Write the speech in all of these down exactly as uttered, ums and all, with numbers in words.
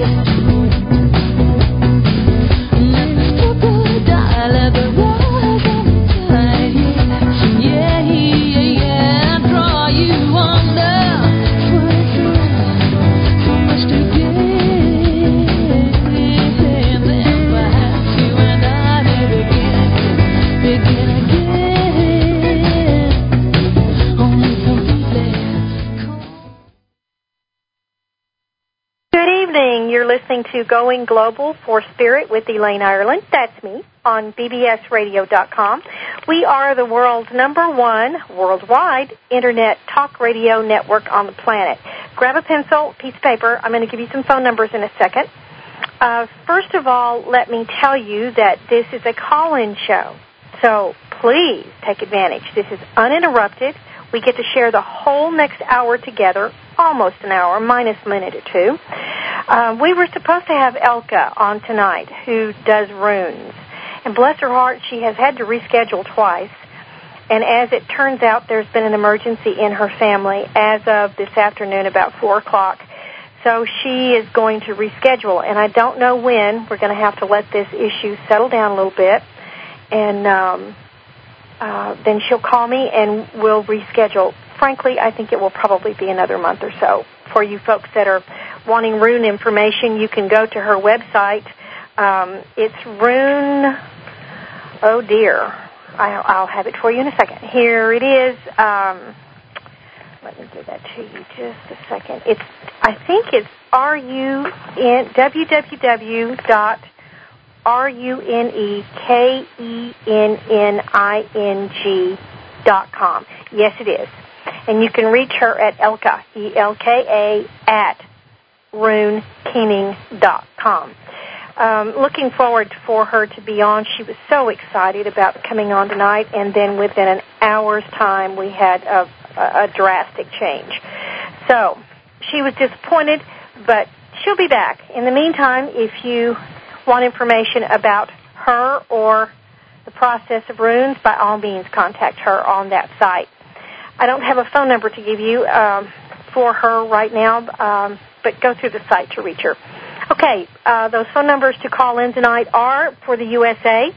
To Going Global for Spirit with Elaine Ireland. That's me on B B S radio dot com. We are the world's number one worldwide internet talk radio network on the planet. Grab a pencil, piece of paper. I'm going to give you some phone numbers in a second. Uh, first of all, let me tell you that this is a call-in show, so please take advantage. This is uninterrupted. We get to share the whole next hour together, almost an hour, minus a minute or two. Uh, we were supposed to have Elka on tonight, who does runes. And bless her heart, she has had to reschedule twice. And as it turns out, there's been an emergency in her family as of this afternoon about four o'clock. So she is going to reschedule. And I don't know when. We're going to have to let this issue settle down a little bit. And um, uh, then she'll call me and we'll reschedule. Frankly, I think it will probably be another month or so. For you folks that are wanting rune information, you can go to her website. Um, it's rune, oh dear, I'll, I'll have it for you in a second. Here it is. Um, let me give that to you just a second. It's, I think it's R U N w w w dot runekening dot com. Yes, it is. And you can reach her at Elka, E L K A, at rune kening dot com. Um, looking forward for her to be on. She was so excited about coming on tonight, and then within an hour's time, we had a, a, a drastic change. So she was disappointed, but she'll be back. In the meantime, if you want information about her or the process of runes, by all means, contact her on that site. I don't have a phone number to give you um, for her right now, um, but go through the site to reach her. Okay, uh, those phone numbers to call in tonight are for the U S A,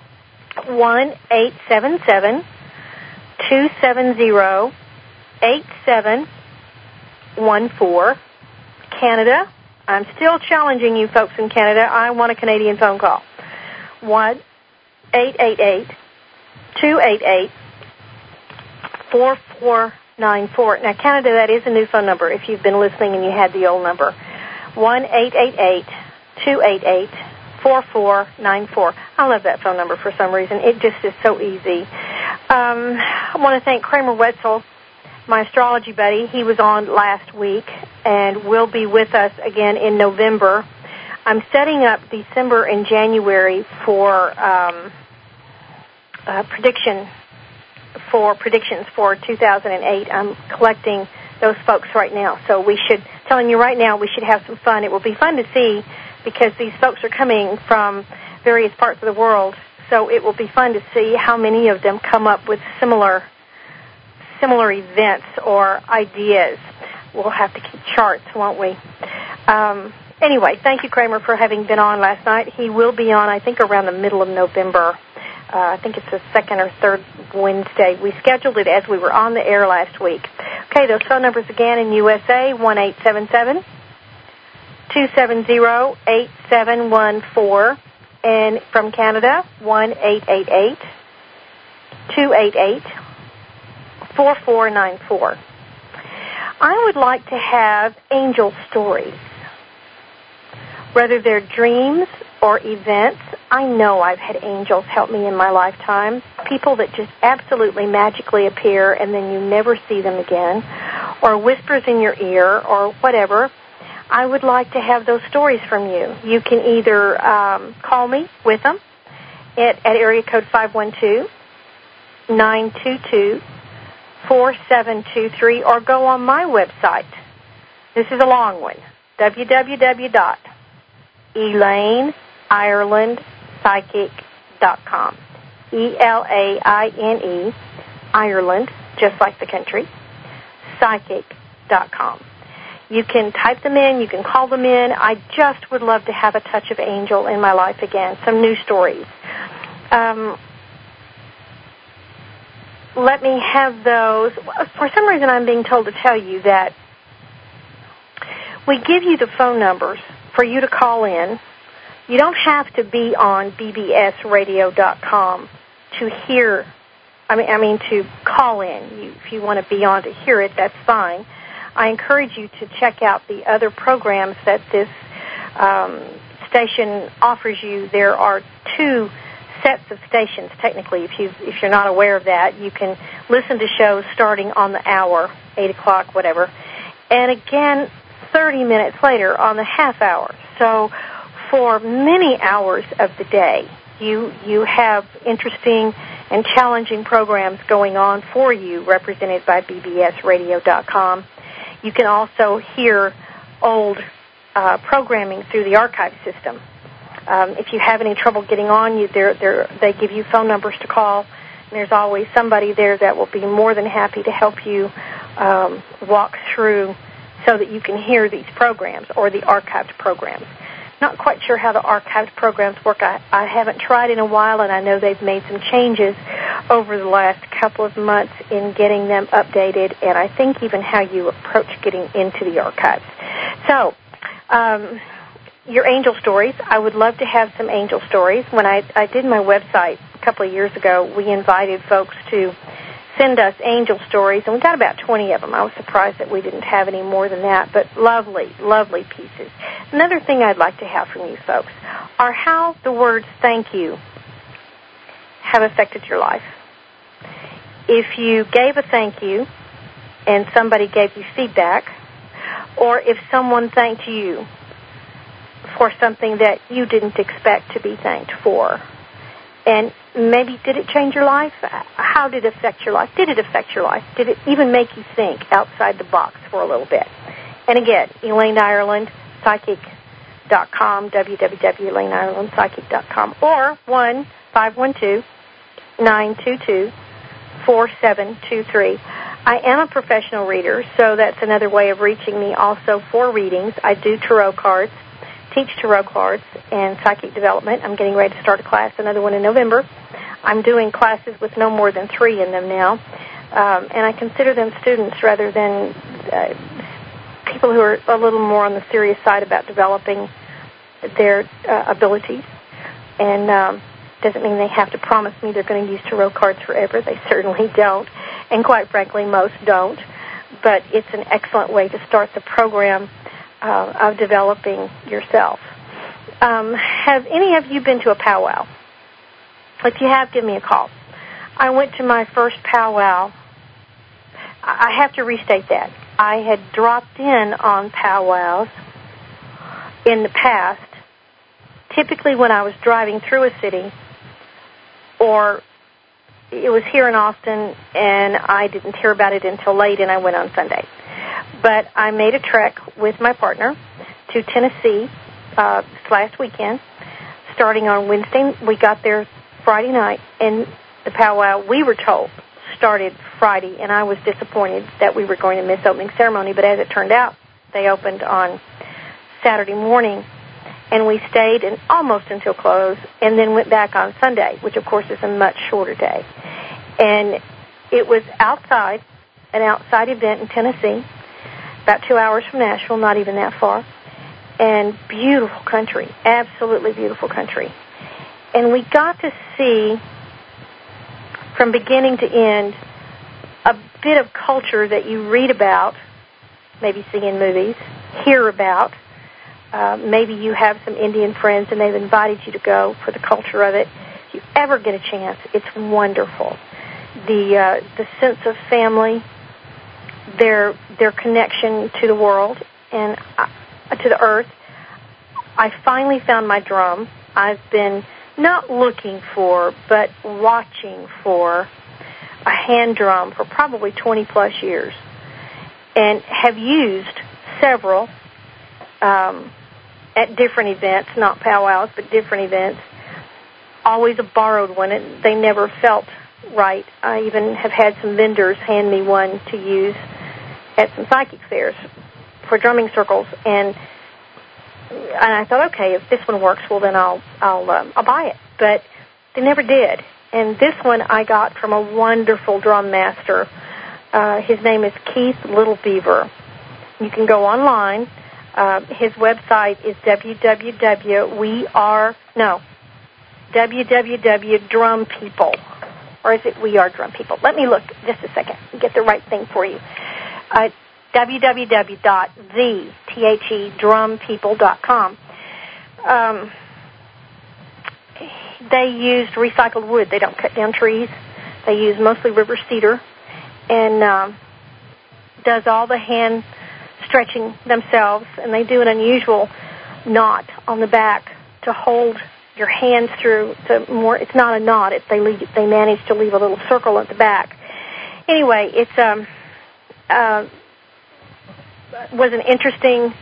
one eight seven seven, two seven zero, eight seven one four. Canada, I'm still challenging you folks in Canada. I want a Canadian phone call. one eight eight eight, two eight eight, four four nine four. Now, Canada, that is a new phone number if you've been listening and you had the old number. one eight eight eight, two eight eight, four four nine four. I love that phone number for some reason. It just is so easy. Um, I want to thank Kramer Wetzel, my astrology buddy. He was on last week and will be with us again in November. I'm setting up December and January for um, uh, prediction for predictions for two thousand eight. I'm collecting those folks right now. So we should, telling you right now, we should have some fun. It will be fun to see because these folks are coming from various parts of the world. So it will be fun to see how many of them come up with similar similar events or ideas. We'll have to keep charts, won't we? Um, anyway, thank you, Kramer, for having been on last night. He will be on, I think, around the middle of November. Uh, I think it's the second or third Wednesday. We scheduled it as we were on the air last week. Okay, those phone numbers again in U S A, one eight seven seven, two seven zero, eight seven one four. And from Canada, one eight eight eight, two eight eight, four four nine four. I would like to have angel stories, whether they're dreams or events. I know I've had angels help me in my lifetime, people that just absolutely magically appear and then you never see them again, or whispers in your ear or whatever. I would like to have those stories from you. You can either um, call me with them at, at area code five one two, nine two two, four seven two three, or go on my website. This is a long one, w w w dot elaine ireland psychic dot com. E L A I N E, Ireland, just like the country, psychic dot com. You can type them in. You can call them in. I just would love to have a touch of angel in my life again, some new stories. Um, let me have those. For some reason, I'm being told to tell you that we give you the phone numbers for you to call in. You don't have to be on b b s radio dot com to hear, I mean, I mean to call in. You, if you want to be on to hear it, that's fine. I encourage you to check out the other programs that this um, station offers you. There are two sets of stations, technically. If, you, if you're not aware of that, you can listen to shows starting on the hour, eight o'clock, whatever, and again thirty minutes later on the half hour. So for many hours of the day, you you have interesting and challenging programs going on for you, represented by b b s radio dot com. You can also hear old uh, programming through the archive system. Um, if you have any trouble getting on, you, they're, they're, they give you phone numbers to call, and there's always somebody there that will be more than happy to help you um, walk through so that you can hear these programs or the archived programs. Not quite sure how the archived programs work. I, I haven't tried in a while, and I know they've made some changes over the last couple of months in getting them updated, and I think even how you approach getting into the archives. So, um, your angel stories. I would love to have some angel stories. When I, I did my website a couple of years ago, we invited folks to send us angel stories, and we got about twenty of them. I was surprised that we didn't have any more than that, but lovely, lovely pieces. Another thing I'd like to have from you folks are how the words thank you have affected your life. If you gave a thank you and somebody gave you feedback, or if someone thanked you for something that you didn't expect to be thanked for, and maybe did it change your life? How did it affect your life? Did it affect your life? Did it even make you think outside the box for a little bit? And again, Elaine Ireland, psychic dot com, w w w dot elaine ireland psychic dot com, or one five one two, nine two two, four seven two three. I am a professional reader, so that's another way of reaching me also for readings. I do tarot cards, teach tarot cards and psychic development. I'm getting ready to start a class, another one in November. I'm doing classes with no more than three in them now, um, and I consider them students rather than uh, people who are a little more on the serious side about developing their uh, abilities. And um, doesn't mean they have to promise me they're going to use tarot cards forever. They certainly don't, and quite frankly, most don't. But it's an excellent way to start the program Uh, of developing yourself. Um, have any of you been to a powwow? If you have, give me a call. I went to my first powwow. I have to restate that. I had dropped in on powwows in the past, typically when I was driving through a city, or it was here in Austin, and I didn't hear about it until late, and I went on Sunday. But I made a trek with my partner to Tennessee uh, this last weekend, starting on Wednesday. We got there Friday night, and the powwow, we were told, started Friday, and I was disappointed that we were going to miss opening ceremony. But as it turned out, they opened on Saturday morning, and we stayed in almost until close, and then went back on Sunday, which, of course, is a much shorter day. And it was outside, an outside event in Tennessee, about two hours from Nashville, not even that far, and beautiful country, absolutely beautiful country. And we got to see, from beginning to end, a bit of culture that you read about, maybe see in movies, hear about. Uh, maybe you have some Indian friends and they've invited you to go for the culture of it. If you ever get a chance, it's wonderful. The uh, the sense of family, their their connection to the world and uh, to the earth. I finally found my drum. I've been not looking for, but watching for a hand drum for probably twenty plus years, and have used several um, at different events, not powwows, but different events. Always a borrowed one, and they never felt right. I even have had some vendors hand me one to use at some psychic fairs for drumming circles, and and I thought, okay, if this one works, well then I'll I'll um, I'll buy it. But they never did. And this one I got from a wonderful drum master. Uh, his name is Keith Littlebeaver. You can go online. Uh, his website is www. We are no www. Drum People, or is it We Are Drum People? Let me look just a second and get the right thing for you. Uh, www dot the drum people dot com. Um, they used recycled wood. They don't cut down trees. They use mostly river cedar, and um, does all the hand stretching themselves, and they do an unusual knot on the back to hold your hands through. It's a more. It's not a knot. It's they leave, they manage to leave a little circle at the back. Anyway, it's um uh, was an interesting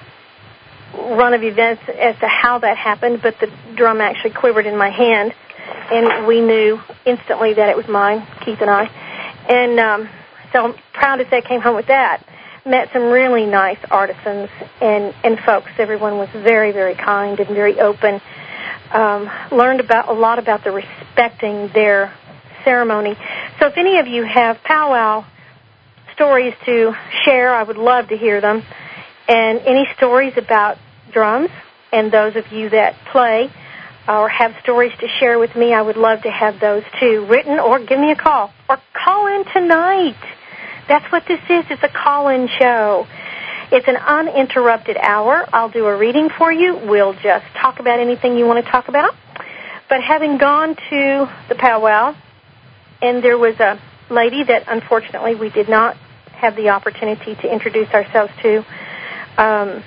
run of events as to how that happened, but the drum actually quivered in my hand, and we knew instantly that it was mine, Keith and I. And um, so I'm proud to say I came home with that. Met some really nice artisans and, and folks. Everyone was very, very kind and very open. Um, learned about a lot about the respecting their ceremony. So if any of you have powwow stories to share, I would love to hear them. And any stories about drums, and those of you that play or have stories to share with me, I would love to have those too, written, or give me a call. Or call in tonight. That's what this is. It's a call-in show. It's an uninterrupted hour. I'll do a reading for you. We'll just talk about anything you want to talk about. But having gone to the powwow, and there was a lady that unfortunately we did not have the opportunity to introduce ourselves to, um,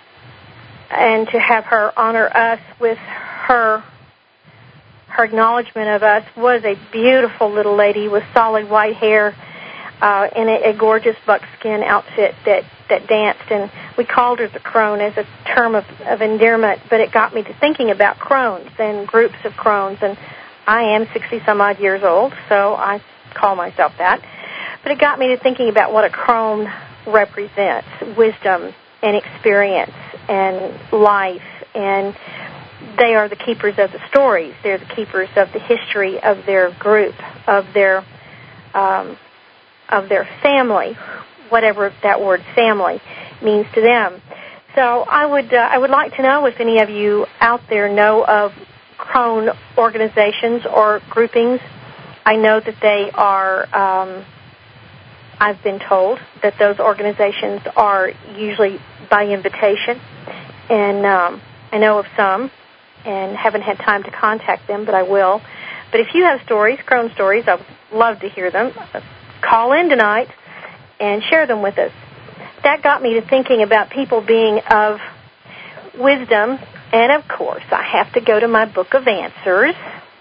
and to have her honor us with her her acknowledgement of us, was a beautiful little lady with solid white hair, uh, in a, a gorgeous buckskin outfit that, that danced. And we called her the crone as a term of, of endearment, but it got me to thinking about crones and groups of crones. And I am sixty-some-odd years old, so I call myself that. But it got me to thinking about what a crone represents: wisdom and experience and life. And they are the keepers of the stories. They're the keepers of the history of their group, of their um, of their family, whatever that word family means to them. So I would uh, I would like to know if any of you out there know of crone organizations or groupings. I know that they are, um, I've been told that those organizations are usually by invitation, and um, I know of some and haven't had time to contact them, but I will. But if you have stories, crone stories, I would love to hear them. Call in tonight and share them with us. That got me to thinking about people being of wisdom, and of course I have to go to my Book of Answers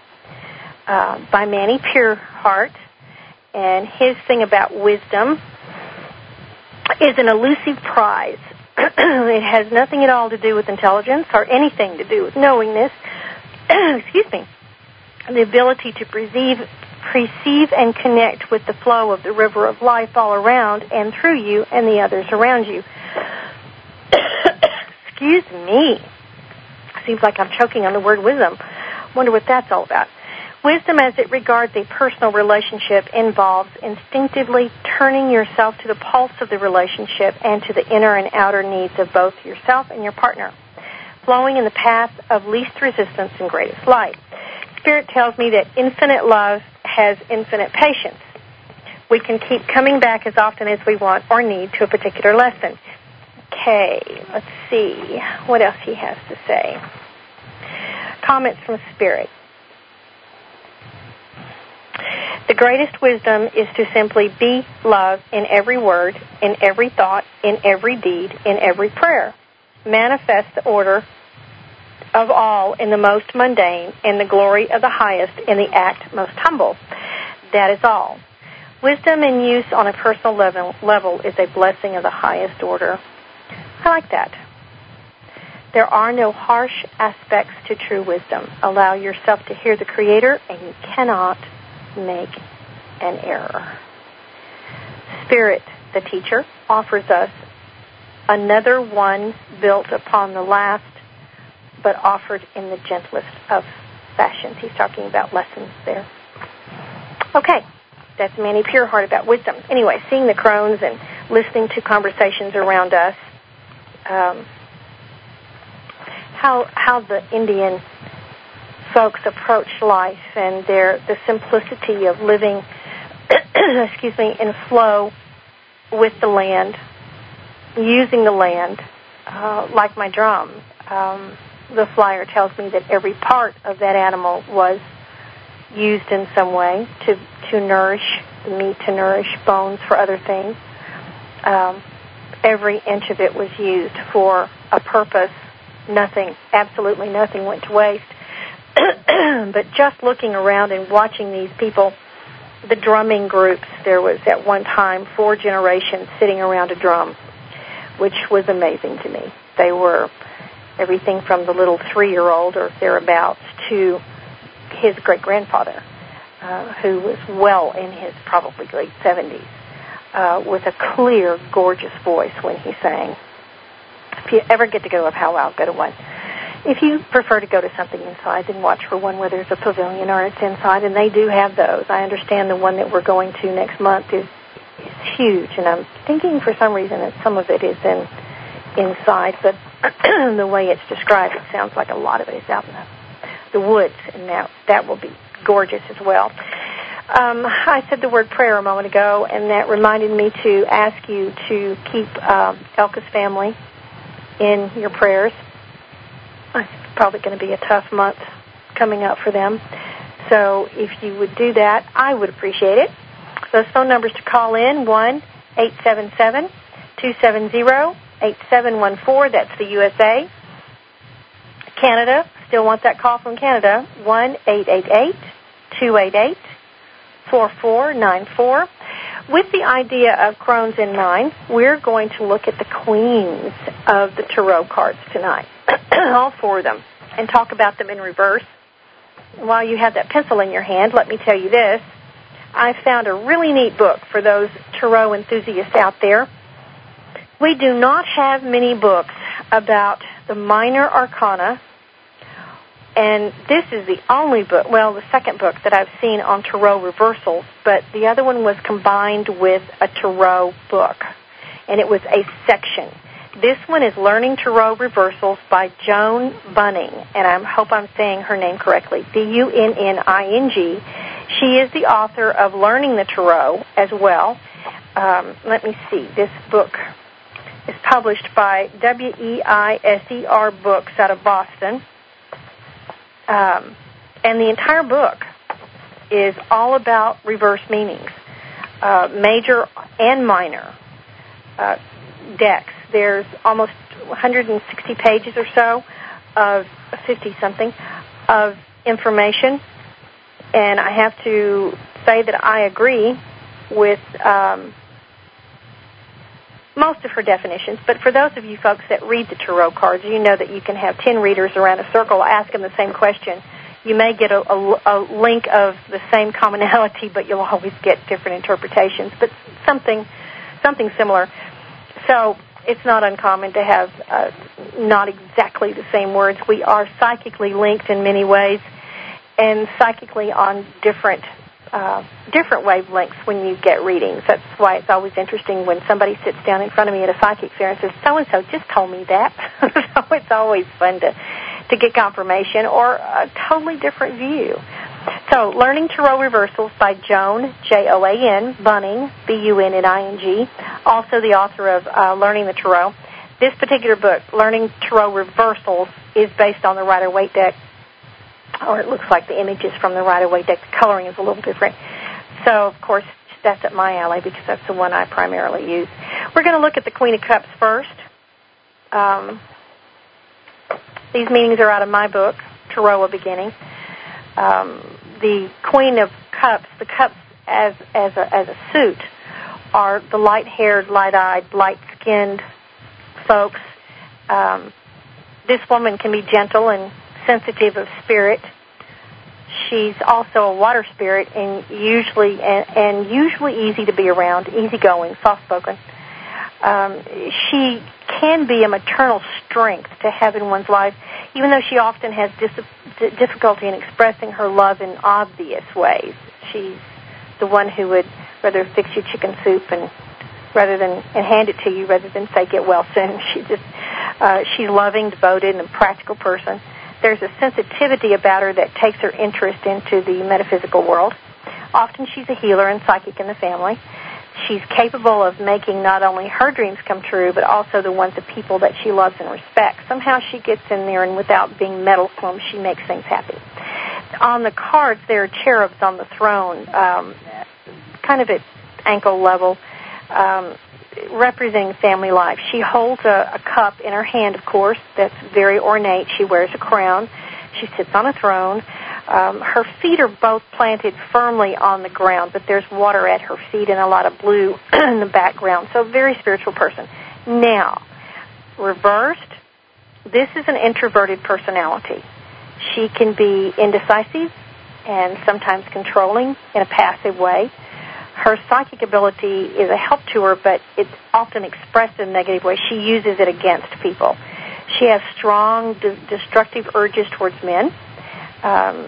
uh, by Manny Pureheart, and his thing about wisdom is an elusive prize. It has nothing at all to do with intelligence or anything to do with knowingness. Excuse me. The ability to perceive, perceive and connect with the flow of the river of life all around and through you and the others around you. Excuse me. Seems like I'm choking on the word wisdom. Wonder what that's all about. Wisdom, as it regards a personal relationship, involves instinctively turning yourself to the pulse of the relationship and to the inner and outer needs of both yourself and your partner, flowing in the path of least resistance and greatest light. Spirit tells me that infinite love has infinite patience. We can keep coming back as often as we want or need to a particular lesson. Okay, let's see what else he has to say. Comments from Spirit. The greatest wisdom is to simply be love in every word, in every thought, in every deed, in every prayer. Manifest the order of all in the most mundane, and the glory of the highest in the act most humble. That is all. Wisdom in use on a personal level, level is a blessing of the highest order. I like that. There are no harsh aspects to true wisdom. Allow yourself to hear the Creator, and you cannot make an error. Spirit, the teacher, offers us another one built upon the last, but offered in the gentlest of fashions. He's talking about lessons there. Okay, that's Manny Pureheart about wisdom. Anyway, seeing the crones and listening to conversations around us, um, how how the Indian folks approach life and their the simplicity of living, excuse me, in flow with the land, using the land, uh, like my drum. Um, the flyer tells me that every part of that animal was used in some way to, to nourish the meat, to nourish bones for other things. Um, every inch of it was used for a purpose. Nothing, absolutely nothing went to waste. But just looking around and watching these people, the drumming groups, there was at one time four generations sitting around a drum, which was amazing to me. They were everything from the little three-year-old or thereabouts to his great-grandfather, uh, who was well in his probably late seventies, uh, with a clear, gorgeous voice when he sang. If you ever get to go to a powwow, go to one. If you prefer to go to something inside, then watch for one where there's a pavilion or it's inside, and they do have those. I understand the one that we're going to next month is, is huge, and I'm thinking for some reason that some of it is in inside, but the way it's described, it sounds like a lot of it is out in the, the woods, and that, that will be gorgeous as well. Um, I said the word prayer a moment ago, and that reminded me to ask you to keep uh, Elka's family in your prayers. It's probably going to be a tough month coming up for them. So if you would do that, I would appreciate it. Those phone numbers to call in, one eight seven seven, two seven zero, eight seven one four. That's the U S A. Canada, still want that call from Canada, one eight eight eight, two eight eight, four four nine four. With the idea of crones in mind, we're going to look at the queens of the tarot cards tonight, all four of them, and talk about them in reverse. While you have that pencil in your hand, let me tell you this. I found a really neat book for those tarot enthusiasts out there. We do not have many books about the minor arcana, and this is the only book, well, the second book that I've seen on tarot reversals, but the other one was combined with a tarot book, and it was a section. This one is Learning Tarot Reversals by Joan Bunning, and I hope I'm saying her name correctly, B U N N I N G. She is the author of Learning the Tarot as well. Um, let me see. This book is published by W E I S E R Books out of Boston. Um, and the entire book is all about reverse meanings, uh, major and minor uh, decks. There's almost one hundred sixty pages or so of fifty-something of information, and I have to say that I agree with um, most of her definitions, but for those of you folks that read the tarot cards, you know that you can have ten readers around a circle ask them the same question. You may get a, a, a link of the same commonality, but you'll always get different interpretations, but something something similar. So it's not uncommon to have uh, not exactly the same words. We are psychically linked in many ways, and psychically on different Uh, different wavelengths when you get readings. That's why it's always interesting when somebody sits down in front of me at a psychic fair and says, so-and-so just told me that. So it's always fun to, to get confirmation or a totally different view. So, Learning Tarot Reversals by Joan, J O A N, Bunning, B U N N I N G, also the author of uh, Learning the Tarot. This particular book, Learning Tarot Reversals, is based on the Rider-Waite deck, or it looks like the images from the Rider-Waite deck. The coloring is a little different. So, of course, that's at my alley because that's the one I primarily use. We're going to look at the Queen of Cups first. Um, these meanings are out of my book, Tarot: A Beginning. Um, the Queen of Cups, the cups as as a, as a suit, are the light-haired, light-eyed, light-skinned folks. Um, this woman can be gentle and sensitive of spirit. She's also a water spirit and usually and, and usually easy to be around, easygoing, soft-spoken. Um, she can be a maternal strength to have in one's life, even though she often has dis- difficulty in expressing her love in obvious ways. She's the one who would rather fix you chicken soup and rather than and hand it to you rather than say get well soon. She just uh, she's loving, devoted, and a practical person. There's a sensitivity about her that takes her interest into the metaphysical world. Often she's a healer and psychic in the family. She's capable of making not only her dreams come true, but also the ones of people that she loves and respects. Somehow she gets in there, and without being meddlesome, she makes things happy. On the cards, there are cherubs on the throne, um, kind of at ankle level, um, representing family life. She holds a, a cup in her hand, of course, that's very ornate. She wears a crown. She sits on a throne. Um, her feet are both planted firmly on the ground, but there's water at her feet and a lot of blue in the background. So a very spiritual person. Now, reversed, this is an introverted personality. She can be indecisive and sometimes controlling in a passive way. Her psychic ability is a help to her, but it's often expressed in a negative way. She uses it against people. She has strong, de- destructive urges towards men. Um,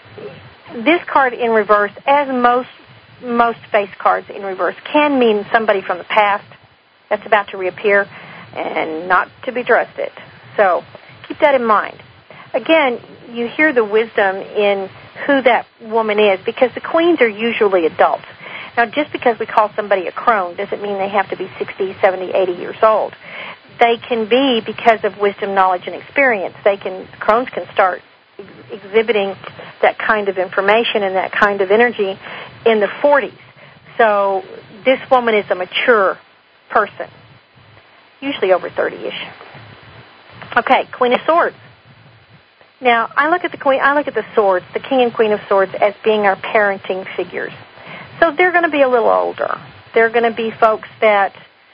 this card in reverse, as most most face cards in reverse, can mean somebody from the past that's about to reappear and not to be trusted. So keep that in mind. Again, you hear the wisdom in who that woman is, because the queens are usually adults. Now, just because we call somebody a crone doesn't mean they have to be sixty, seventy, eighty years old. They can be, because of wisdom, knowledge, and experience, they can, crones can start ex- exhibiting that kind of information and that kind of energy in the forties. So this woman is a mature person, usually over thirty-ish. Okay, Queen of Swords. Now, I look at the queen, I look at the swords, the King and Queen of Swords, as being our parenting figures. So they're going to be a little older. They're going to be folks that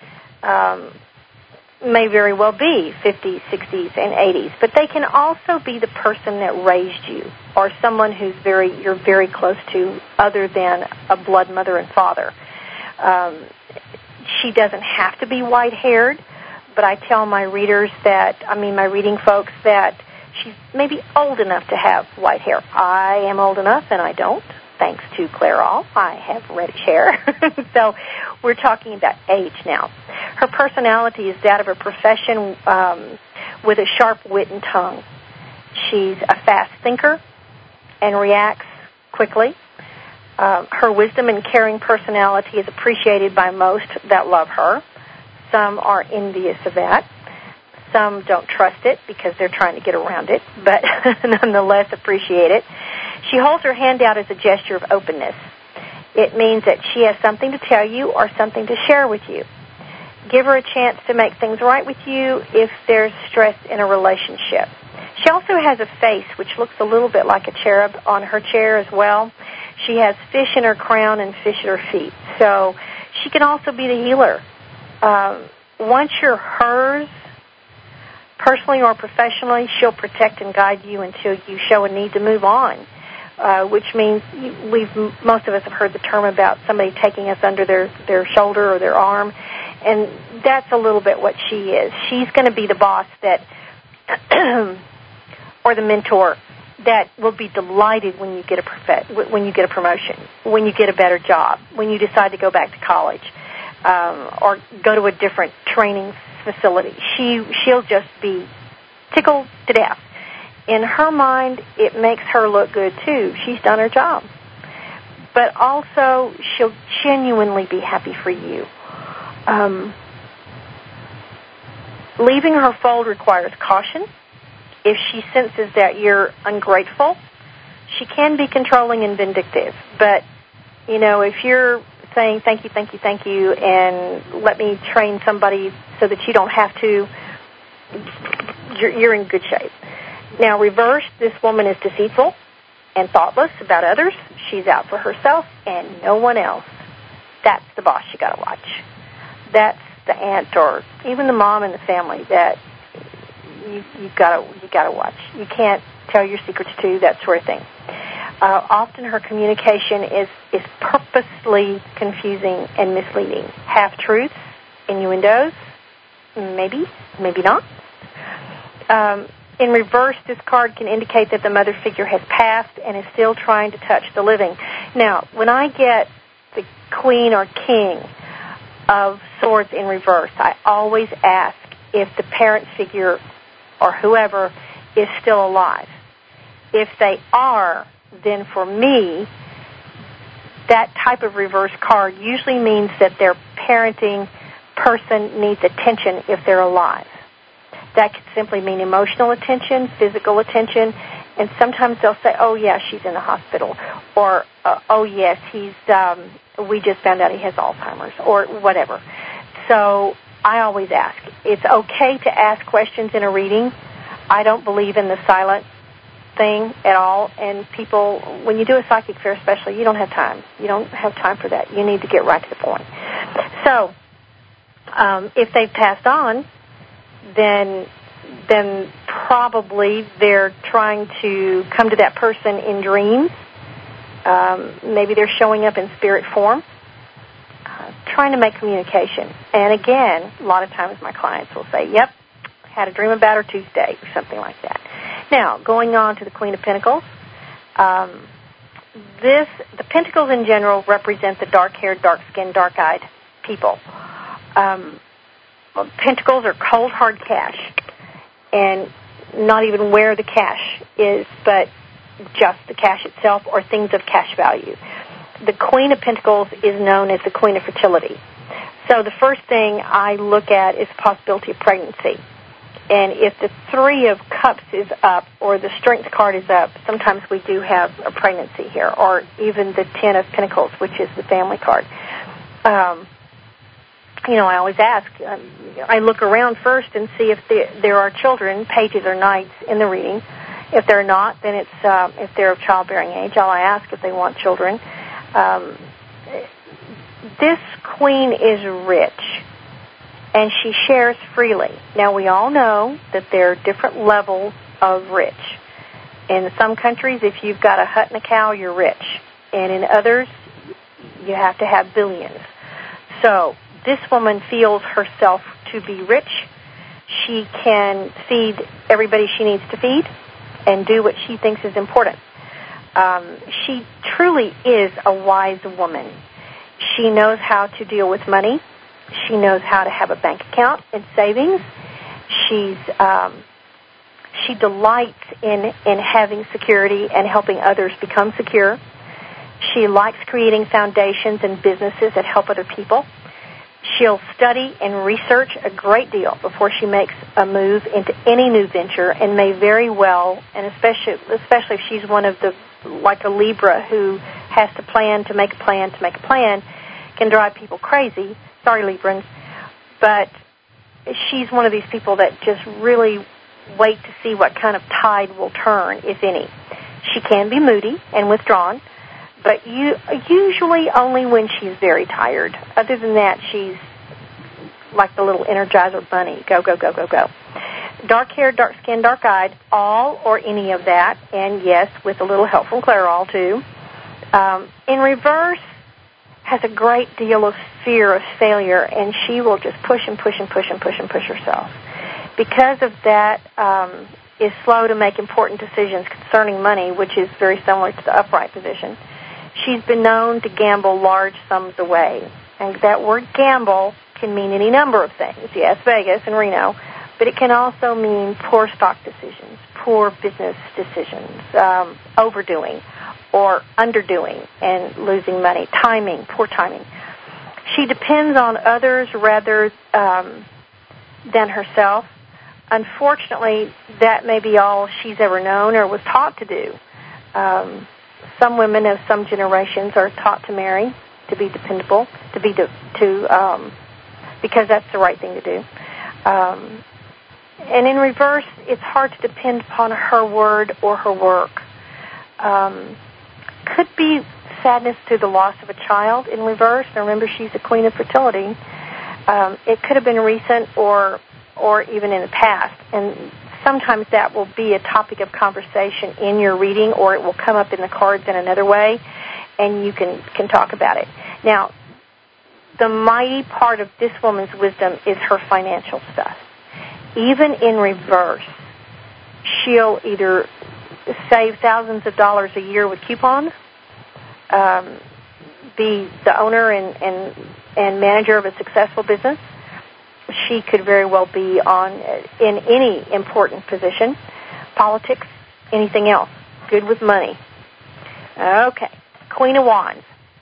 um, may very well be fifties, sixties, and eighties, but they can also be the person that raised you, or someone who's very you're very close to, other than a blood mother and father. Um, she doesn't have to be white-haired, but I tell my readers that, I mean, my reading folks, that she's maybe old enough to have white hair. I am old enough, and I don't. Thanks to Clairol, I have reddish hair. So we're talking about age now. Her personality is that of a profession um, with a sharp wit and tongue. She's a fast thinker and reacts quickly. Um, her wisdom and caring personality is appreciated by most that love her. Some are envious of that. Some don't trust it because they're trying to get around it, but nonetheless appreciate it. She holds her hand out as a gesture of openness. It means that she has something to tell you or something to share with you. Give her a chance to make things right with you if there's stress in a relationship. She also has a face which looks a little bit like a cherub on her chair as well. She has fish in her crown and fish at her feet. So she can also be the healer. Um, once you're hers, personally or professionally, she'll protect and guide you until you show a need to move on, uh, which means we've most of us have heard the term about somebody taking us under their, their shoulder or their arm, and that's a little bit what she is. She's going to be the boss that, or the mentor, that will be delighted when you get a prof- when you get a promotion, when you get a better job, when you decide to go back to college, um, or go to a different training facility. She, she'll just be tickled to death. In her mind, it makes her look good, too. She's done her job. But also, she'll genuinely be happy for you. Um, leaving her fold requires caution. If she senses that you're ungrateful, she can be controlling and vindictive. But, you know, if you're saying thank you, thank you, thank you, and let me train somebody so that you don't have to, you're, you're in good shape. Now, reversed, this woman is deceitful and thoughtless about others. She's out for herself and no one else. That's the boss you got to watch. That's the aunt or even the mom in the family that you you got to you got to watch. You can't tell your secrets to, that sort of thing. Uh, often her communication is, is purposely confusing and misleading. Half-truths, innuendos, maybe, maybe not. Um, in reverse, this card can indicate that the mother figure has passed and is still trying to touch the living. Now, when I get the Queen or King of Swords in reverse, I always ask if the parent figure or whoever is still alive. If they are, then for me, that type of reverse card usually means that their parenting person needs attention if they're alive. That could simply mean emotional attention, physical attention, and sometimes they'll say, oh, yeah, she's in the hospital, or, uh, oh, yes, he's, um, we just found out he has Alzheimer's, or whatever. So I always ask. It's okay to ask questions in a reading. I don't believe in the silent thing at all, and people, when you do a psychic fair especially, you don't have time. You don't have time for that. You need to get right to the point. So um, if they've passed on, then then probably they're trying to come to that person in dreams. Um, maybe they're showing up in spirit form, uh, trying to make communication. And again, a lot of times my clients will say, yep, had a dream about her Tuesday, or something like that. Now, going on to the Queen of Pentacles, um, this the Pentacles in general represent the dark-haired, dark-skinned, dark-eyed people. Um, well, Pentacles are cold, hard cash, and not even where the cash is, but just the cash itself or things of cash value. The Queen of Pentacles is known as the Queen of Fertility. So the first thing I look at is the possibility of pregnancy. And if the Three of Cups is up or the Strength card is up, sometimes we do have a pregnancy here, or even the Ten of Pentacles, which is the family card. Um, you know, I always ask, um, I look around first and see if the, there are children, pages or knights, in the reading. If they're not, then it's, uh, if they're of childbearing age, I'll ask if they want children. Um, this queen is rich, and she shares freely. Now, we all know that there are different levels of rich. In some countries, if you've got a hut and a cow, you're rich. And in others, you have to have billions. So this woman feels herself to be rich. She can feed everybody she needs to feed and do what she thinks is important. Um, she truly is a wise woman. She knows how to deal with money. She knows how to have a bank account and savings. She's um, she delights in, in having security and helping others become secure. She likes creating foundations and businesses that help other people. She'll study and research a great deal before she makes a move into any new venture, and may very well, and especially especially if she's one of the, like a Libra who has to plan to make a plan to make a plan, can drive people crazy. Sorry, Librans, but she's one of these people that just really wait to see what kind of tide will turn, if any. She can be moody and withdrawn, but you, usually only when she's very tired. Other than that, she's like the little Energizer bunny. Go, go, go, go, go. Dark-haired, dark-skinned, dark-eyed, all or any of that, and yes, with a little help from Clairol, too. Um, in reverse, has a great deal of fear of failure, and she will just push and push and push and push and push herself. Because of that, um, is slow to make important decisions concerning money, which is very similar to the upright position. She's been known to gamble large sums away. And that word gamble can mean any number of things. Yes, Vegas and Reno. But it can also mean poor stock decisions, poor business decisions, um, overdoing or underdoing and losing money, timing, poor timing. She depends on others rather um, than herself. Unfortunately, that may be all she's ever known or was taught to do. Um, some women of some generations are taught to marry, to be dependable, to be de- to um, because that's the right thing to do. Um, and in reverse, it's hard to depend upon her word or her work. Um, could be sadness through the loss of a child in reverse. Now, remember, she's the queen of fertility. Um, it could have been recent or or even in the past. And sometimes that will be a topic of conversation in your reading, or it will come up in the cards in another way, and you can, can talk about it. Now, the mighty part of this woman's wisdom is her financial stuff. Even in reverse, she'll either save thousands of dollars a year with coupons, um, be the owner and, and, and manager of a successful business. She could very well be on in any important position, politics, anything else. Good with money. Okay, Queen of Wands.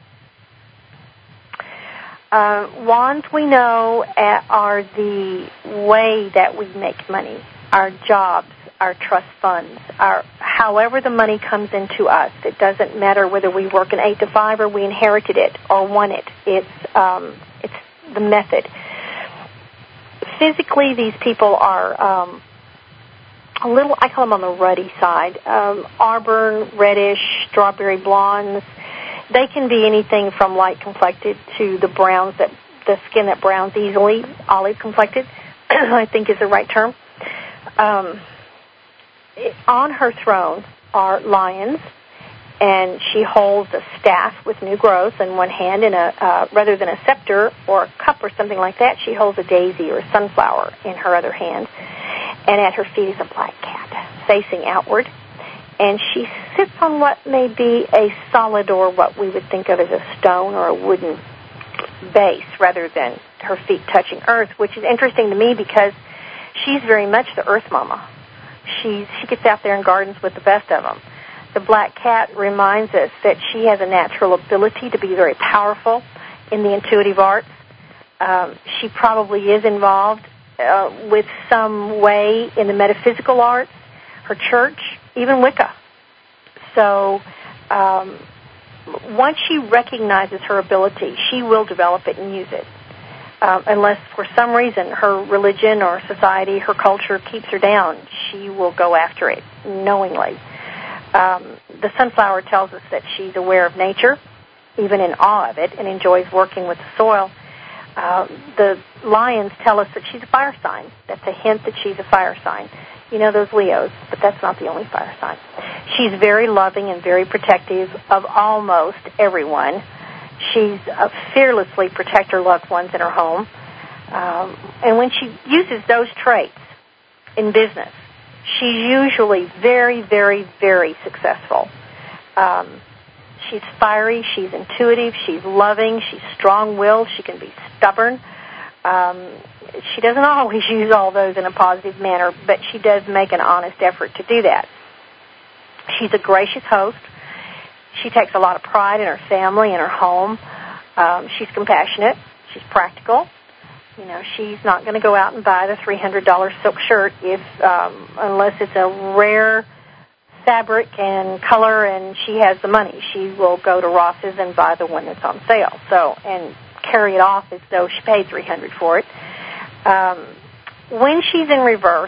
Uh, wands, we know, uh, are the way that we make money, our jobs, our trust funds, our however the money comes into us. It doesn't matter whether we work an eight to five or we inherited it or won it. It's um, it's the method. Physically, these people are um, a little, I call them on the ruddy side, um, auburn, reddish, strawberry blondes. They can be anything from light complected to the browns, that the skin that browns easily, olive complected, I think is the right term. Um, on her throne are lions, and she holds a staff with new growth in one hand, and a uh, rather than a scepter or a cup or something like that, she holds a daisy or a sunflower in her other hand, and at her feet is a black cat facing outward. And she sits on what may be a solid or what we would think of as a stone or a wooden base rather than her feet touching earth, which is interesting to me because she's very much the earth mama. She's, she gets out there and gardens with the best of them. The black cat reminds us that she has a natural ability to be very powerful in the intuitive arts. Um, she probably is involved uh, with some way in the metaphysical arts, her church, even Wicca. So um, once she recognizes her ability, she will develop it and use it. Um, unless for some reason her religion or society, her culture keeps her down, she will go after it knowingly. Um, the sunflower tells us that she's aware of nature, even in awe of it, and enjoys working with the soil. Uh, the lions tell us that she's a fire sign. That's a hint that she's a fire sign. You know those Leos, but that's not the only fire sign. She's very loving and very protective of almost everyone. She's uh, fearlessly protect her loved ones in her home. Um, and when she uses those traits in business, she's usually very, very, very successful. Um, she's fiery, she's intuitive, she's loving, she's strong-willed, she can be stubborn. Um, she doesn't always use all those in a positive manner, but she does make an honest effort to do that. She's a gracious host. She takes a lot of pride in her family and her home. Um, she's compassionate. She's practical. You know, she's not going to go out and buy the three hundred dollars silk shirt if um, unless it's a rare fabric and color and she has the money. She will go to Ross's and buy the one that's on sale. So, and carry it off as though she paid three hundred dollars for it. Um, when she's in reverse,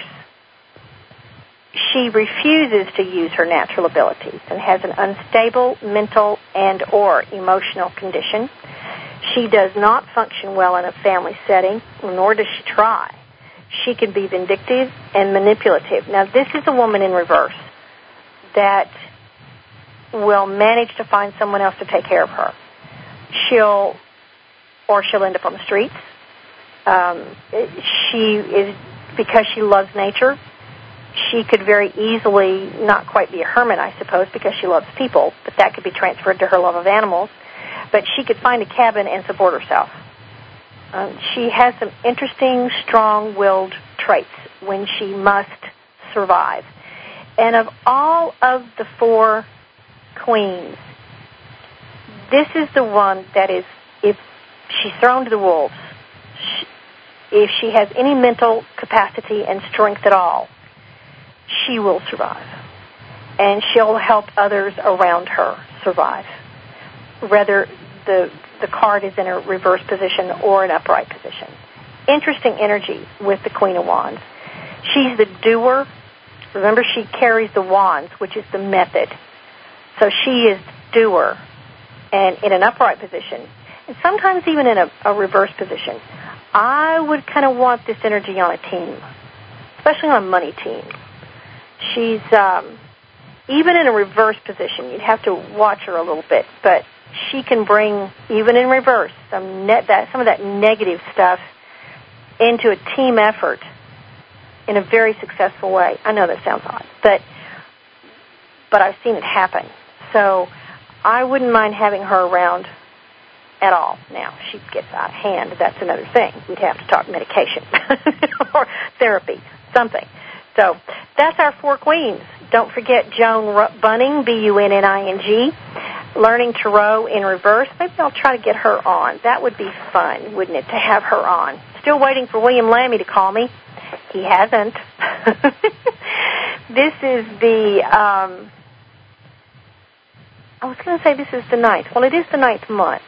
she refuses to use her natural abilities and has an unstable mental and or emotional condition. She does not function well in a family setting, nor does she try. She can be vindictive and manipulative. Now, this is a woman in reverse that will manage to find someone else to take care of her. She'll, or she'll end up on the streets. Um, she is, because she loves nature, she could very easily not quite be a hermit, I suppose, because she loves people, but that could be transferred to her love of animals. But she could find a cabin and support herself. Um, she has some interesting, strong-willed traits when she must survive. And of all of the four queens, this is the one that is, if she's thrown to the wolves, she, if she has any mental capacity and strength at all, she will survive. And she'll help others around her survive. Whether the the card is in a reverse position or an upright position. Interesting energy with the Queen of Wands. She's the doer. Remember, she carries the wands, which is the method. So she is doer and in an upright position, and sometimes even in a, a reverse position. I would kind of want this energy on a team, especially on a money team. She's, um, even in a reverse position, you'd have to watch her a little bit, but she can bring, even in reverse, some net that some of that negative stuff into a team effort in a very successful way. I know that sounds odd, but but I've seen it happen. So I wouldn't mind having her around at all. Now, she gets out of hand. That's another thing. We'd have to talk medication or therapy, something. So that's our four queens. Don't forget Joan Bunning, B U N N I N G, learning to row in reverse. Maybe I'll try to get her on. That would be fun, wouldn't it, to have her on? Still waiting for William Lammy to call me. He hasn't. This is the, um, I was going to say this is the ninth. Well, it is the ninth month.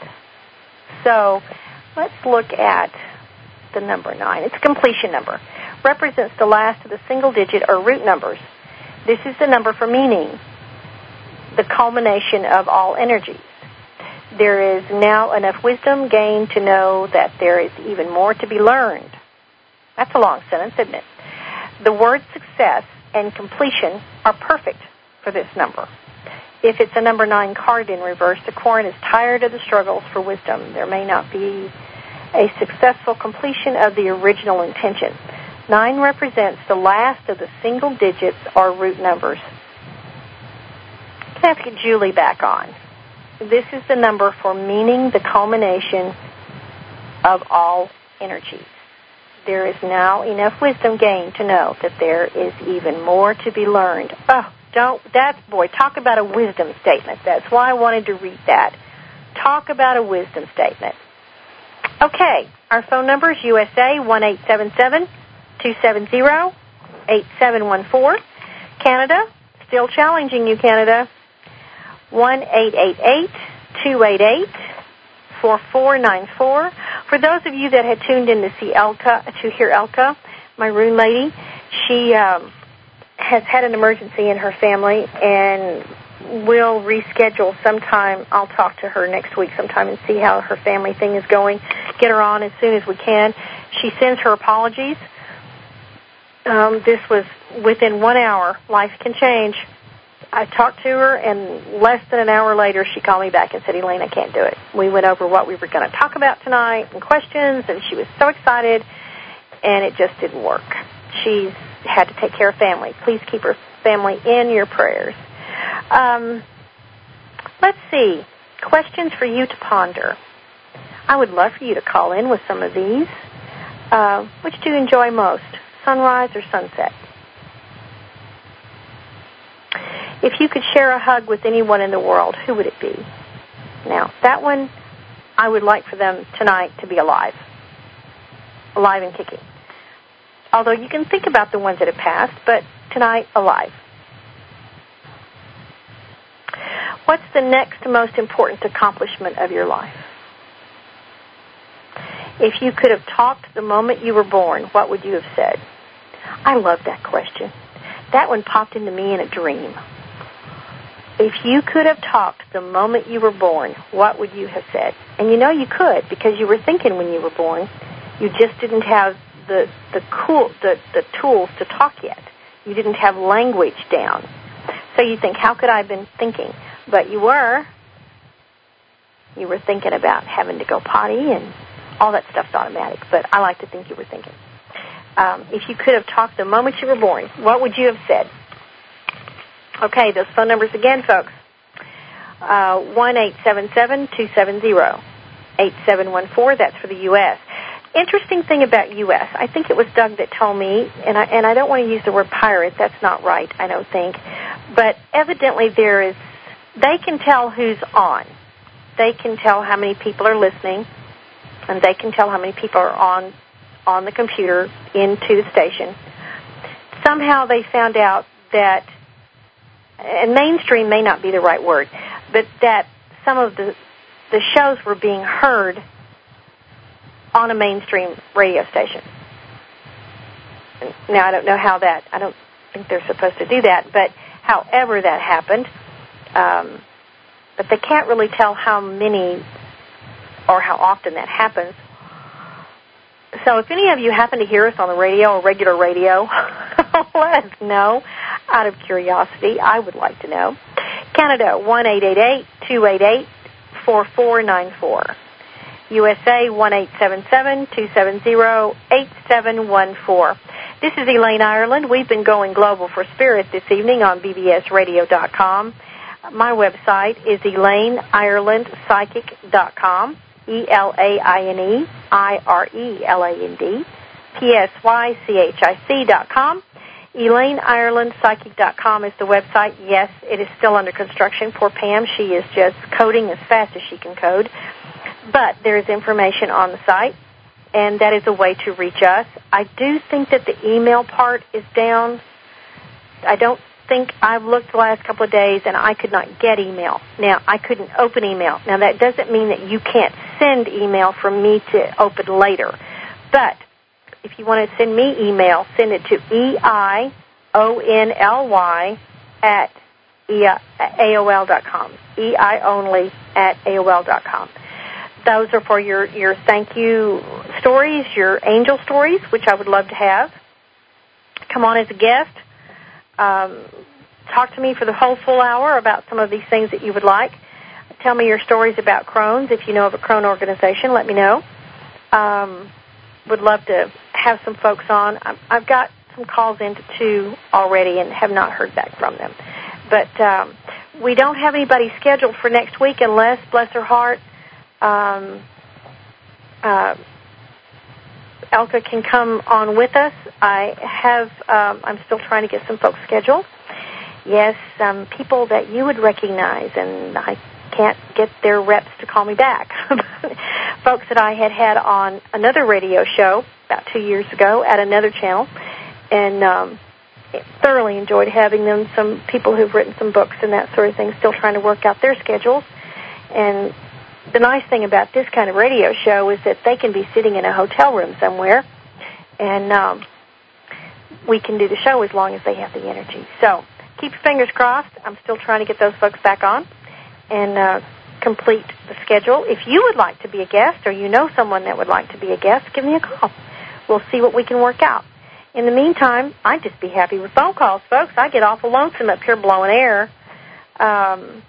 So let's look at the number nine. It's a completion number. Represents the last of the single digit or root numbers. This is the number for meaning, the culmination of all energies. There is now enough wisdom gained to know that there is even more to be learned. That's a long sentence, isn't it? The words success and completion are perfect for this number. If it's a number nine card in reverse, the corn is tired of the struggles for wisdom. There may not be a successful completion of the original intention. Nine represents the last of the single digits or root numbers. Let's have to get Julie back on. This is the number for meaning the culmination of all energies. There is now enough wisdom gained to know that there is even more to be learned. Oh, don't, that's, boy, talk about a wisdom statement. That's why I wanted to read that. Talk about a wisdom statement. Okay, our phone number is U S A, one eight seven seven, two seven zero, eight seven one four. Canada, still challenging you, Canada, one eight eight eight, two eight eight, four four nine four. For those of you that had tuned in to see Elka, to hear Elka, my rune lady, she um, has had an emergency in her family and will reschedule sometime. I'll talk to her next week sometime and see how her family thing is going. Get her on as soon as we can. She sends her apologies. Um, this was within one hour. Life can change. I talked to her, and less than an hour later, she called me back and said, Elaine, I can't do it. We went over what we were going to talk about tonight and questions, and she was so excited, and it just didn't work. She's had to take care of family. Please keep her family in your prayers. Um, let's see. Questions for you to ponder. I would love for you to call in with some of these. Uh, which do you enjoy most, sunrise or sunset? If you could share a hug with anyone in the world, who would it be? Now, that one, I would like for them tonight to be alive. Alive and kicking. Although you can think about the ones that have passed, but tonight, alive. What's the next most important accomplishment of your life? If you could have talked the moment you were born, what would you have said? I love that question. That one popped into me in a dream. If you could have talked the moment you were born, what would you have said? And you know you could, because you were thinking when you were born. You just didn't have the the cool the, the tools to talk yet. You didn't have language down. So you think, how could I have been thinking? But you were. You were thinking about having to go potty, and all that stuff's automatic. But I like to think you were thinking. Um, if you could have talked the moment you were born, what would you have said? Okay, those phone numbers again, folks. Uh, one eight seven seven, two seven zero, eight seven one four. That's for the U S Interesting thing about U S I think it was Doug that told me, and I, and I don't want to use the word pirate. That's not right, I don't think. But evidently there is, they can tell who's on. They can tell how many people are listening, and they can tell how many people are on on the computer into the station. Somehow they found out that, and mainstream may not be the right word, but that some of the the shows were being heard on a mainstream radio station. Now, I don't know how that, I don't think they're supposed to do that, but however that happened, um, but they can't really tell how many or how often that happens. So if any of you happen to hear us on the radio or regular radio, let us know. Out of curiosity, I would like to know. Canada, one eight eight eight, two eight eight, four four nine four. U S A one eight seven seven, two seven zero, eight seven one four. This is Elaine Ireland. We've been going global for spirit this evening on B B S radio dot com. My website is elaine ireland psychic dot com, E L A I N E I R E L A N D, P S Y C H I C dot com. elaine ireland psychic dot com is the website. Yes, it is still under construction. Poor Pam, she is just coding as fast as she can code. But there is information on the site, and that is a way to reach us. I do think that the email part is down. I don't think I've looked the last couple of days, and I could not get email. Now, I couldn't open email. Now, that doesn't mean that you can't send email from me to open later. But if you want to send me email, send it to E I O N L Y at A O L dot com. E I only at A O L dot com. Those are for your, your thank you stories, your angel stories, which I would love to have. Come on as a guest. Um, talk to me for the whole full hour about some of these things that you would like. Tell me your stories about Crohn's. If you know of a Crohn organization, let me know. Um, would love to have some folks on. I've got some calls into two already and have not heard back from them. But um, we don't have anybody scheduled for next week unless, bless her heart, Um, uh, Elka can come on with us. I have, um, I'm still trying to get some folks scheduled. Yes, um, people that you would recognize, and I can't get their reps to call me back. Folks that I had had on another radio show about two years ago at another channel, and um, thoroughly enjoyed having them. Some people who've written some books and that sort of thing, still trying to work out their schedules. And the nice thing about this kind of radio show is that they can be sitting in a hotel room somewhere, and um, we can do the show as long as they have the energy. So keep your fingers crossed. I'm still trying to get those folks back on and uh, complete the schedule. If you would like to be a guest or you know someone that would like to be a guest, give me a call. We'll see what we can work out. In the meantime, I'd just be happy with phone calls, folks. I get awful lonesome up here blowing air. Um...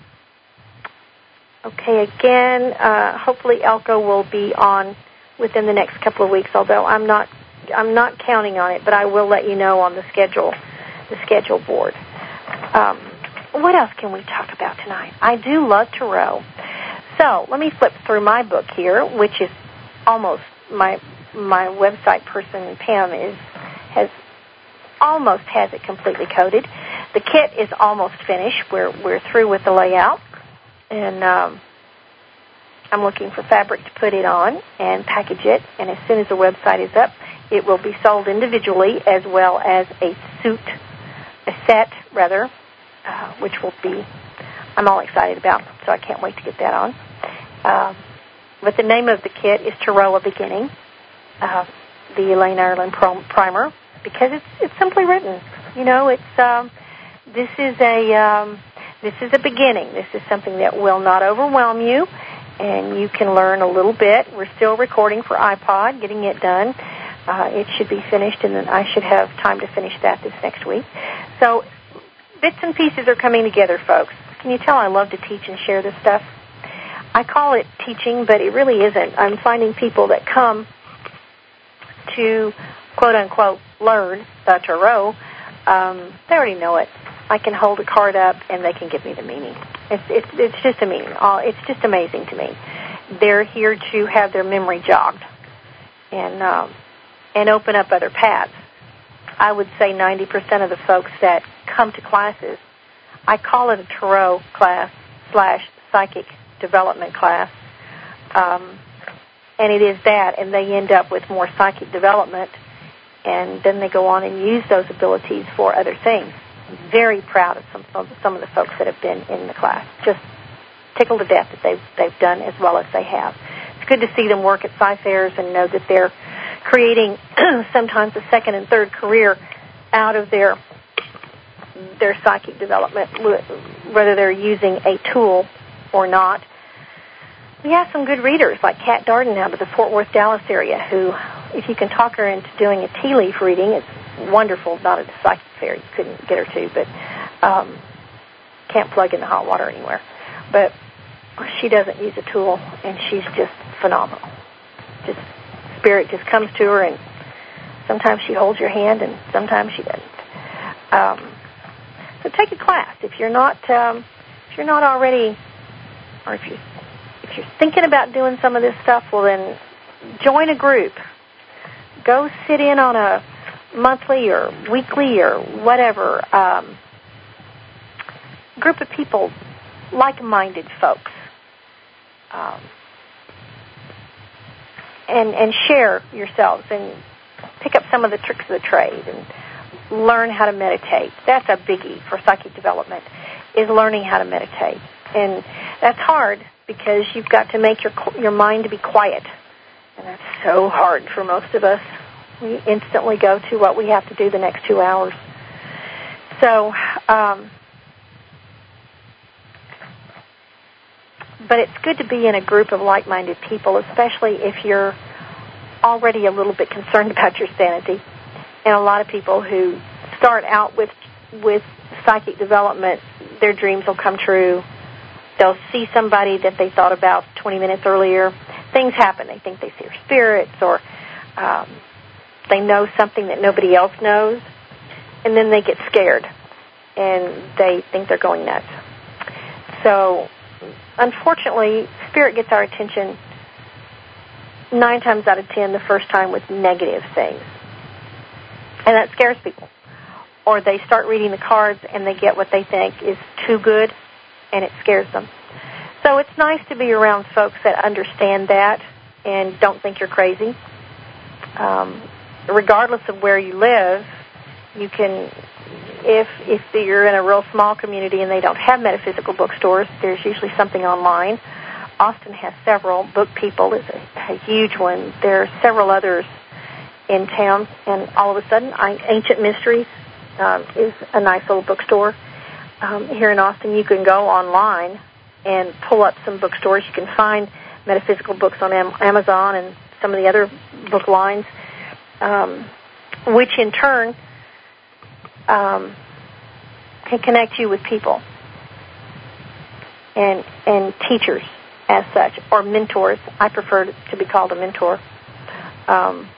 Okay, again, uh, hopefully Elko will be on within the next couple of weeks, although I'm not I'm not counting on it, but I will let you know on the schedule, the schedule board. Um, what else can we talk about tonight? I do love tarot. So let me flip through my book here, which is almost, my my website person, Pam, is has almost has it completely coded. The kit is almost finished. We're, we're through with the layout. And um, I'm looking for fabric to put it on and package it. And as soon as the website is up, it will be sold individually as well as a suit, a set, rather, uh, which will be, I'm all excited about, so I can't wait to get that on. Uh, but the name of the kit is Tarot A Beginning, uh, the Elaine Ireland Primer, because it's it's simply written. You know, it's um, this is a... Um, This is a beginning. This is something that will not overwhelm you, and you can learn a little bit. We're still recording for iPod, getting it done. Uh, it should be finished, and then I should have time to finish that this next week. So bits and pieces are coming together, folks. Can you tell I love to teach and share this stuff? I call it teaching, but it really isn't. I'm finding people that come to, quote-unquote, learn the tarot. Um, they already know it. I can hold a card up, and they can give me the meaning. It's it's it's just a meaning. It's just amazing to me. They're here to have their memory jogged and um, and open up other paths. I would say ninety percent of the folks that come to classes, I call it a tarot class slash psychic development class, um, and it is that, and they end up with more psychic development, and then they go on and use those abilities for other things. Very proud of some of some of the folks that have been in the class. Just tickled to death that they've they've done as well as they have. It's good to see them work at sci fairs and know that they're creating sometimes a second and third career out of their their psychic development, whether they're using a tool or not. We have some good readers like Kat Darden out of the Fort Worth, Dallas area, who, if you can talk her into doing a tea leaf reading, it's wonderful. Not at the psychic fair, you couldn't get her to, but um, can't plug in the hot water anywhere. But she doesn't use a tool, and she's just phenomenal. Just spirit just comes to her, and sometimes she holds your hand, and sometimes she doesn't. Um, so take a class if you're not um, if you're not already, or if you if you're thinking about doing some of this stuff. Well, then join a group. Go sit in on a monthly or weekly or whatever um, group of people, like-minded folks, um, and and share yourselves and pick up some of the tricks of the trade and learn how to meditate. That's a biggie for psychic development, is learning how to meditate. And that's hard because you've got to make your your mind to be quiet. And that's so hard for most of us. We instantly go to what we have to do the next two hours. So, um, but it's good to be in a group of like-minded people, especially if you're already a little bit concerned about your sanity. And a lot of people who start out with with psychic development, their dreams will come true. They'll see somebody that they thought about twenty minutes earlier. Things happen. They think they see their spirits, or um, they know something that nobody else knows, and then they get scared, and they think they're going nuts. So, unfortunately, spirit gets our attention nine times out of ten the first time with negative things. And that scares people. Or they start reading the cards and they get what they think is too good, and it scares them. So it's nice to be around folks that understand that and don't think you're crazy. Um, regardless of where you live, you can, if if you're in a real small community and they don't have metaphysical bookstores, there's usually something online. Austin has several. Book People is a, a huge one. There are several others in town, and all of a sudden, I, Ancient Mysteries um, is a nice little bookstore. Um, here in Austin, you can go online and pull up some bookstores. You can find metaphysical books on Am- Amazon and some of the other book lines, um, which in turn um, can connect you with people and and teachers as such, or mentors. I prefer to be called a mentor. Um,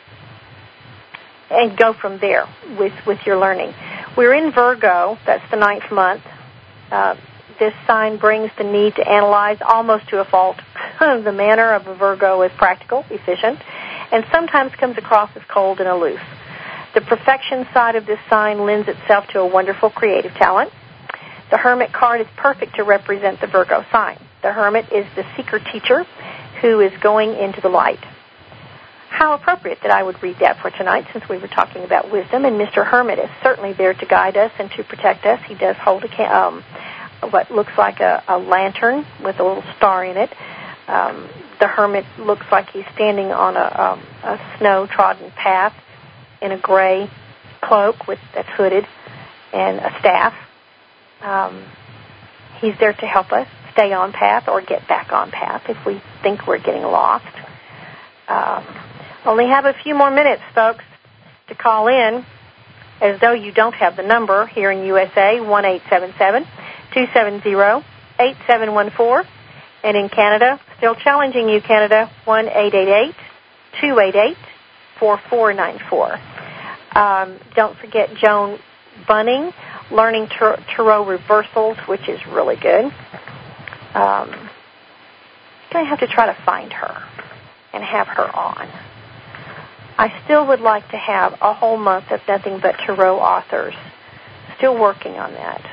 and go from there with, with your learning. We're in Virgo. That's the ninth month. Uh, this sign brings the need to analyze almost to a fault. The manner of a Virgo is practical, efficient, and sometimes comes across as cold and aloof. The perfection side of this sign lends itself to a wonderful creative talent. The Hermit card is perfect to represent the Virgo sign. The Hermit is the seeker-teacher who is going into the light. How appropriate that I would read that for tonight, since we were talking about wisdom, and Mister Hermit is certainly there to guide us and to protect us. He does hold a um, what looks like a, a lantern with a little star in it. Um, the Hermit looks like he's standing on a, um, a snow-trodden path in a gray cloak with that's hooded and a staff. Um, he's there to help us stay on path or get back on path if we think we're getting lost. Um, only have a few more minutes, folks, to call in, as though you don't have the number here in U S A, one eight seven seven, two seven zero, eight seven one four. And in Canada, still challenging you, Canada, one eight eight eight, two eight eight, four four nine four. Um, don't forget Joan Bunning, Learning tar- Tarot Reversals, which is really good. Um, I'm going to have to try to find her and have her on. I still would like to have a whole month of nothing but tarot authors. Still working on that.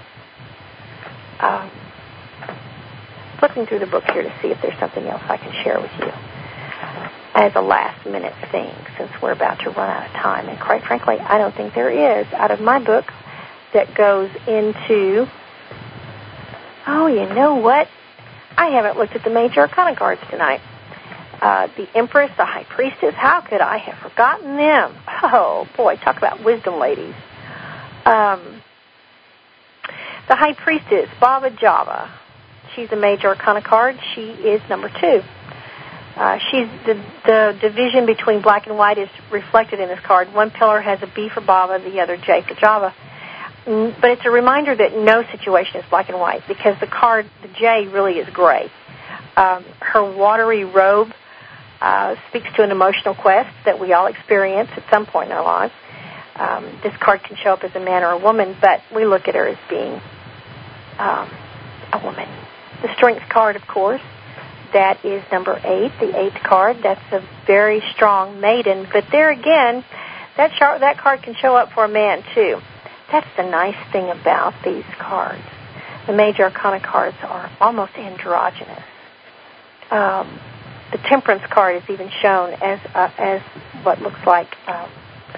Um, flipping through the book here to see if there's something else I can share with you as a last-minute thing, since we're about to run out of time. And quite frankly, I don't think there is out of my book that goes into... Oh, you know what? I haven't looked at the major arcana cards tonight. Uh, the Empress, the High Priestess, how could I have forgotten them? Oh, boy, talk about wisdom, ladies. Um, the High Priestess, Baba Java. She's a major arcana card. She is number two. Uh, she's the, the division between black and white is reflected in this card. One pillar has a B for Baba, the other J for Java. but it's a reminder that no situation is black and white, because the card, the J, really is gray. Um, her watery robe uh, speaks to an emotional quest that we all experience at some point in our lives. Um, this card can show up as a man or a woman, but we look at her as being um, a woman. The Strength card, of course, that is number eight, the eighth card. That's a very strong maiden, but there again, that, char- that card can show up for a man, too. That's the nice thing about these cards. The Major Arcana cards are almost androgynous. Um, the Temperance card is even shown as uh, as what looks like um,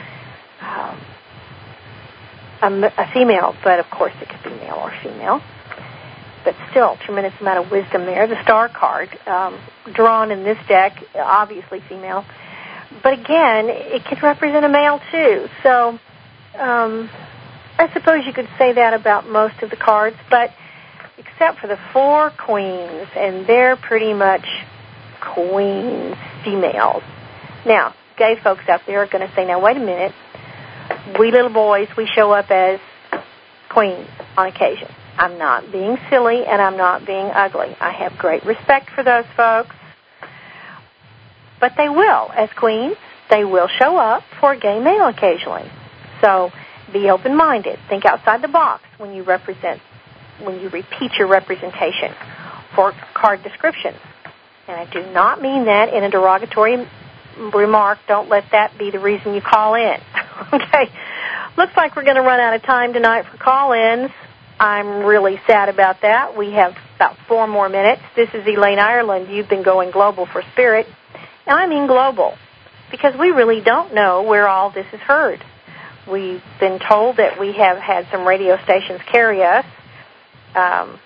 um, a, a female, but of course it could be male or female. But still, tremendous amount of wisdom there. The Star card, um, drawn in this deck, obviously female. But again, it could represent a male too. So um, I suppose you could say that about most of the cards, but except for the four queens, and they're pretty much queens, females. Now, gay folks out there are going to say, now wait a minute, we little boys, we show up as queens on occasion. I'm not being silly, and I'm not being ugly. I have great respect for those folks. But they will, as queens, they will show up for a gay male occasionally. So be open-minded. Think outside the box when you represent, when you repeat your representation for card descriptions. And I do not mean that in a derogatory remark. Don't let that be the reason you call in. Okay. Looks like we're going to run out of time tonight for call-ins. I'm really sad about that. We have about four more minutes. This is Elaine Ireland. You've been going global for spirit. And I mean global, because we really don't know where all this is heard. We've been told that we have had some radio stations carry us um,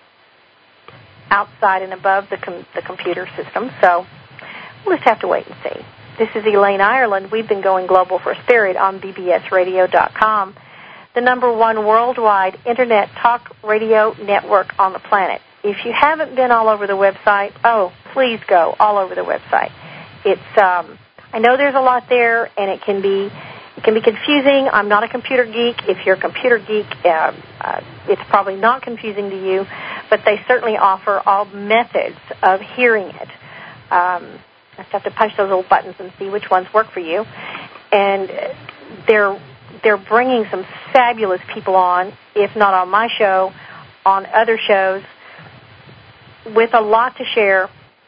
outside and above the, com- the computer system, so we'll just have to wait and see. This is Elaine Ireland. We've been going global for spirit on B B S radio dot com. The number one worldwide Internet talk radio network on the planet. If you haven't been all over the website, oh, please go all over the website. It's, um, I know there's a lot there, and it can be, it can be confusing. I'm not a computer geek. If you're a computer geek, uh, uh, it's probably not confusing to you, but they certainly offer all methods of hearing it. Um, I just have to punch those little buttons and see which ones work for you. And they're They're bringing some fabulous people on, if not on my show, on other shows, with a lot to share,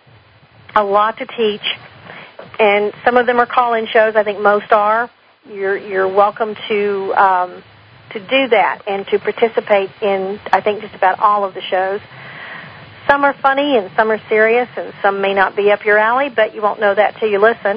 a lot to teach, and some of them are call-in shows. I think most are. You're you're welcome to um, to do that and to participate in, I think, just about all of the shows. Some are funny and some are serious, and some may not be up your alley, but you won't know that till you listen.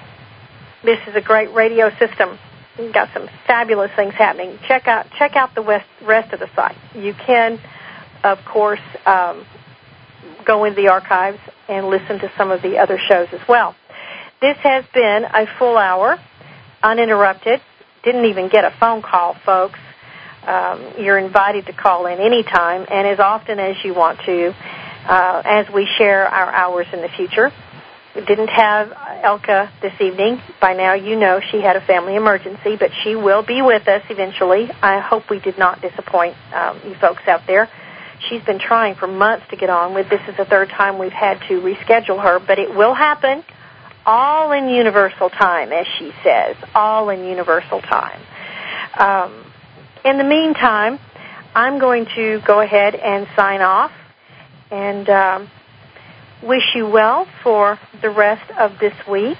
This is a great radio system. We've got some fabulous things happening. Check out check out the west, rest of the site. You can, of course, um, go into the archives and listen to some of the other shows as well. This has been a full hour, uninterrupted. Didn't even get a phone call, folks. Um, you're invited to call in anytime and as often as you want to uh, as we share our hours in the future. We didn't have Elka this evening. By now you know she had a family emergency, but she will be with us eventually. I hope we did not disappoint um, you folks out there. She's been trying for months to get on with. This is the third time we've had to reschedule her, but it will happen, all in universal time, as she says, all in universal time. Um, in the meantime, I'm going to go ahead and sign off and um, wish you well for the rest of this week.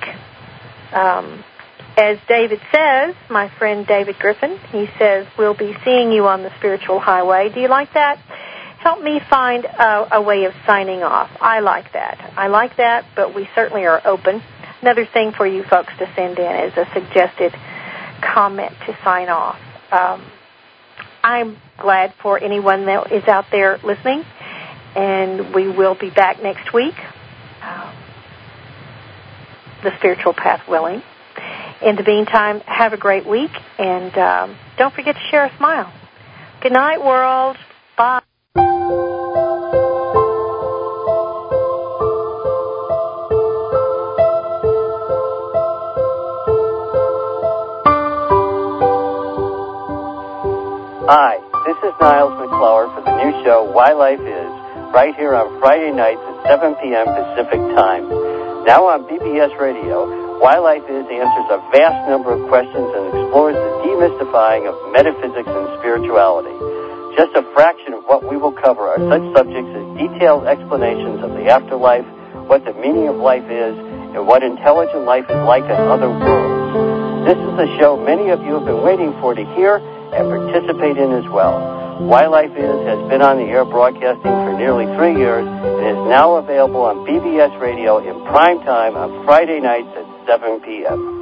Um, as David says, my friend David Griffin, he says, we'll be seeing you on the spiritual highway. Do you like that? Help me find a, a way of signing off. I like that. I like that, but we certainly are open. Another thing for you folks to send in is a suggested comment to sign off. Um, I'm glad for anyone that is out there listening, and we will be back next week, um, the spiritual path willing. In the meantime, have a great week, and um, don't forget to share a smile. Good night, world. Bye. Hi, This is Niles McClure for the new show, Why Life Is, right here on Friday nights at seven p.m. Pacific Time. Now on B B S Radio, Why Life Is answers a vast number of questions and explores the demystifying of metaphysics and spirituality. Just a fraction of what we will cover are such subjects as detailed explanations of the afterlife, what the meaning of life is, and what intelligent life is like on other worlds. This is a show many of you have been waiting for to hear and participate in as well. Why Life Is has been on the air broadcasting for nearly three years and is now available on B B S Radio in prime time on Friday nights at seven p.m.